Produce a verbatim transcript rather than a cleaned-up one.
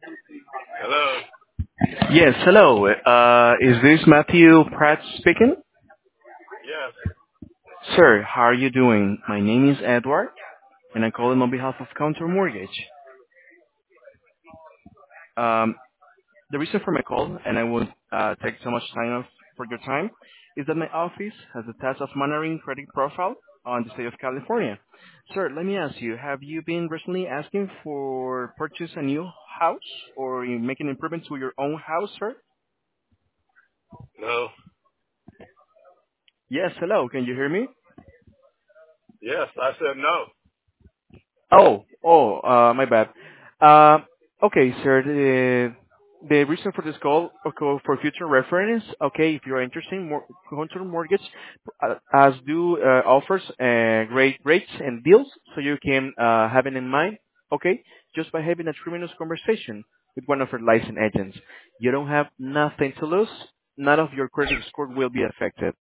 Hello. Yes, hello. Uh, is this Matthew Pratt speaking? Yes. Sir, how are you doing? My name is Edward, and I'm calling on behalf of Counter Mortgage. Um, the reason for my call, and I won't uh, take so much time off for your time, is that my office has the task of monitoring credit profile on the state of California. Sir, let me ask you, have you been recently asking for purchase a new house or you making improvements to your own house, sir? No. Yes, hello. Can you hear me? Yes. I said no. Oh, oh, uh, my bad. Uh, okay, sir. The the reason for this call, okay, for future reference, okay, if you are interested in mor- contour mortgage, uh, as do uh, offers uh, great rates and deals, so you can uh, have it in mind, okay, just by having a three minutes conversation with one of our licensed agents. You don't have nothing to lose. None of your credit score will be affected.